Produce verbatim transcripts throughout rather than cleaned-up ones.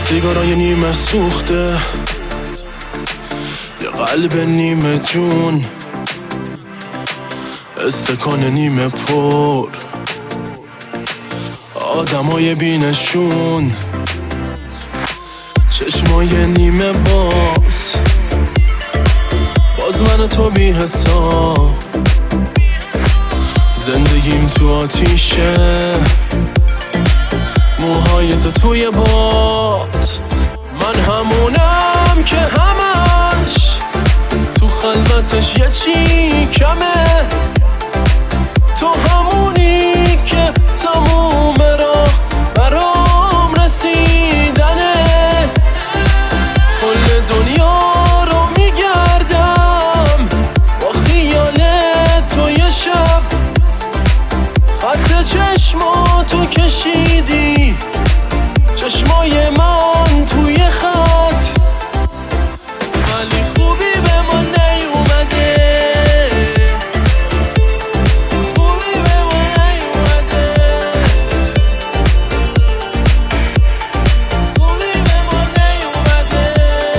سیگارای نیمه سوخته، یه قلب نیمه جون، استکان نیمه پر، آدمای بینشون، چشمای نیمه باز، باز من تو بی حساب، زندگیم تو آتیشه، موهای تو توی باد. من همونم که همش تو خلوتش یه چی کمه، تو همونی که تموم راه برام رسیدنه، کل دنیا رو میگردم با خیال تو یه شب، خط چشماتو کشیدی، چشمای من توی خط، ولی خوبی به ما نیومده، خوبی به ما نیومده، خوبی به ما نیومده،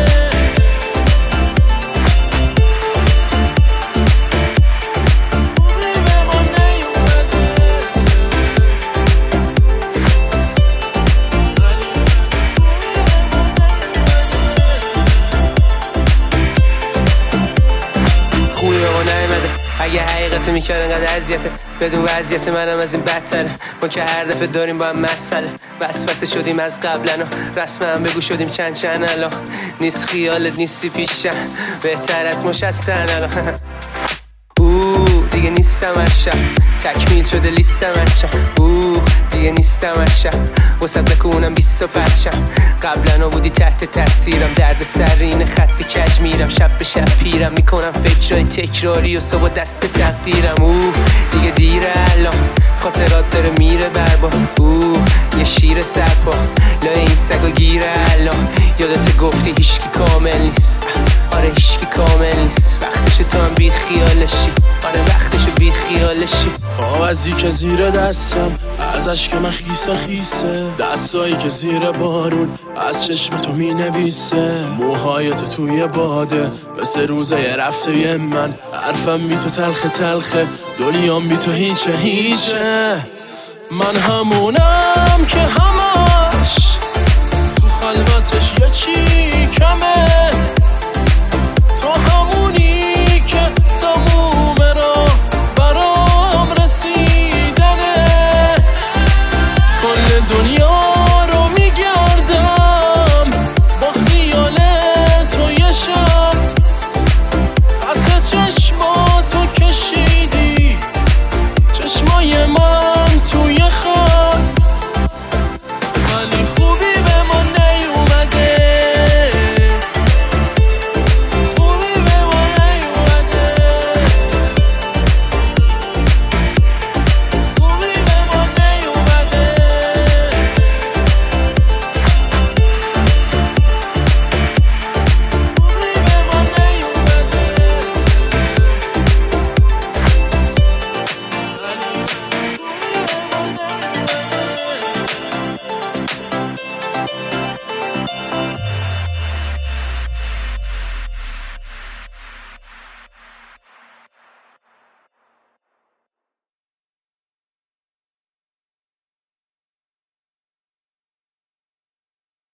خوبی به ما نیومده. خوبی به ما نیومده، اگه حقیقت میکرد انقدر اذیته، بدون وضعیت منم از این بدتره، ما که هر دفعه داریم با هم مسئله، وسوسه شدیم از قبلن و رسم هم بگو شدیم چند چند الان، نیست خیالت نیستی پیشم، بهتر از مش از سن الان. اوه دیگه نیستم از شب، تکمیل شده لیستم از شب، اوه دیگه نیستم از شب، وسط بکنم بیست و پچم، قبلا بودی تحت تاثیرم، درد سرین خط کج میرم، شب به شب پیرم، میکنم فکرهای تکراری و صبح دست تقدیرم، اوه دیگه دیره الان، خاطرات داره میره بربا، اوه یه شیر سرپا، لای این سگا گیره الان، یادت گفتی هیشکی کامل نیست، آره هیشکی کامل نیست، وقتشو تو هم بی خیالشی، آره وقتشو بی خیالشی. کاغذی که زیر دستم ازش که من خیسه خیسه، دستایی که زیر بارون از چشم تو می نویسه، موهای تو توی باده مثل روزای رفته من، حرفم بی تو تلخه تلخه، دنیام بی تو هیچه هیچه، من همونم که همش تو خلوتش یه چی کمه، تو همونی که تموم راه برام رسیدنه، کل دنیا